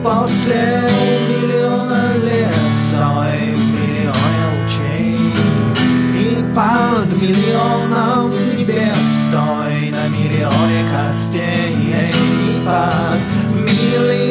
после миллиона лет стой в миллионе лучей, и под миллионом небес стой на миллионе костей, и под миллионом